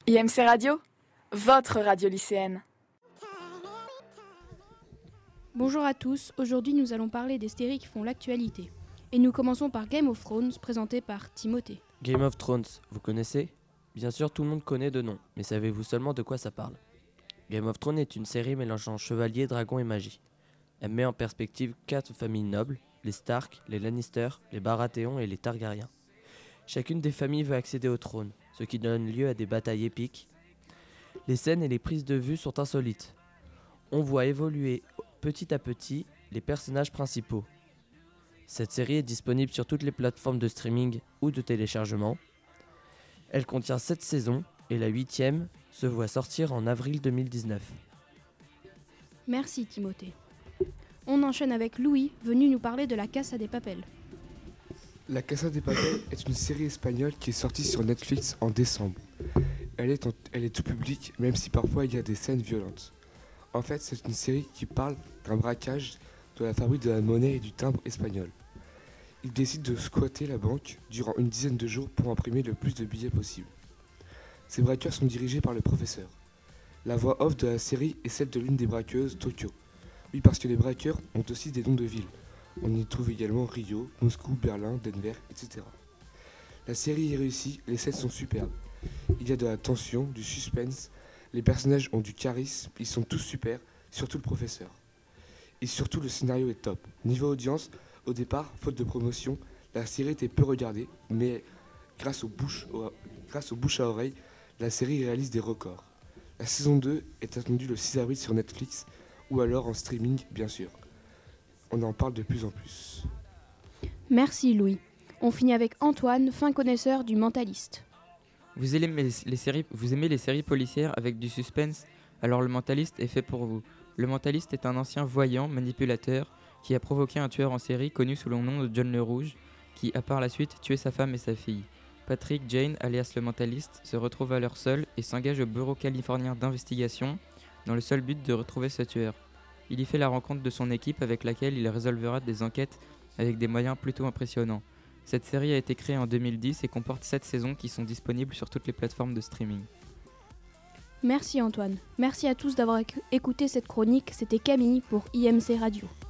IMC Radio, votre radio lycéenne. Bonjour à tous, aujourd'hui nous allons parler des séries qui font l'actualité. Et nous commençons par Game of Thrones, présenté par Timothée. Game of Thrones, vous connaissez ? Bien sûr, tout le monde connaît de nom, mais savez-vous seulement de quoi ça parle ? Game of Thrones est une série mélangeant chevaliers, dragons et magie. Elle met en perspective 4 familles nobles, les Stark, les Lannister, les Baratheon et les Targaryens. Chacune des familles veut accéder au trône, ce qui donne lieu à des batailles épiques. Les scènes et les prises de vue sont insolites. On voit évoluer petit à petit les personnages principaux. Cette série est disponible sur toutes les plateformes de streaming ou de téléchargement. Elle contient 7 saisons et la 8e se voit sortir en avril 2019. Merci Timothée. On enchaîne avec Louis, venu nous parler de La Casa de Papel. La Casa de Papel est une série espagnole qui est sortie sur Netflix en décembre. Elle est tout public, même si parfois il y a des scènes violentes. En fait, c'est une série qui parle d'un braquage de la fabrique de la monnaie et du timbre espagnol. Ils décident de squatter la banque durant une dizaine de jours pour imprimer le plus de billets possible. Ces braqueurs sont dirigés par le professeur. La voix off de la série est celle de l'une des braqueuses, Tokyo. Oui, parce que les braqueurs ont aussi des noms de villes. On y trouve également Rio, Moscou, Berlin, Denver, etc. La série est réussie, les scènes sont superbes. Il y a de la tension, du suspense, les personnages ont du charisme, ils sont tous super, surtout le professeur. Et surtout le scénario est top. Niveau audience, au départ, faute de promotion, la série était peu regardée, mais grâce au bouche à oreille, la série réalise des records. La saison 2 est attendue le 6 avril sur Netflix, ou alors en streaming, bien sûr. On en parle de plus en plus. Merci Louis. On finit avec Antoine, fin connaisseur du Mentaliste. Vous aimez les séries policières avec du suspense, alors Le Mentaliste est fait pour vous. Le Mentaliste est un ancien voyant, manipulateur, qui a provoqué un tueur en série connu sous le nom de John le Rouge, qui a par la suite tué sa femme et sa fille. Patrick Jane, alias Le Mentaliste, se retrouve alors seul et s'engage au bureau californien d'investigation dans le seul but de retrouver ce tueur. Il y fait la rencontre de son équipe avec laquelle il résolvera des enquêtes avec des moyens plutôt impressionnants. Cette série a été créée en 2010 et comporte 7 saisons qui sont disponibles sur toutes les plateformes de streaming. Merci Antoine. Merci à tous d'avoir écouté cette chronique. C'était Camille pour IMC Radio.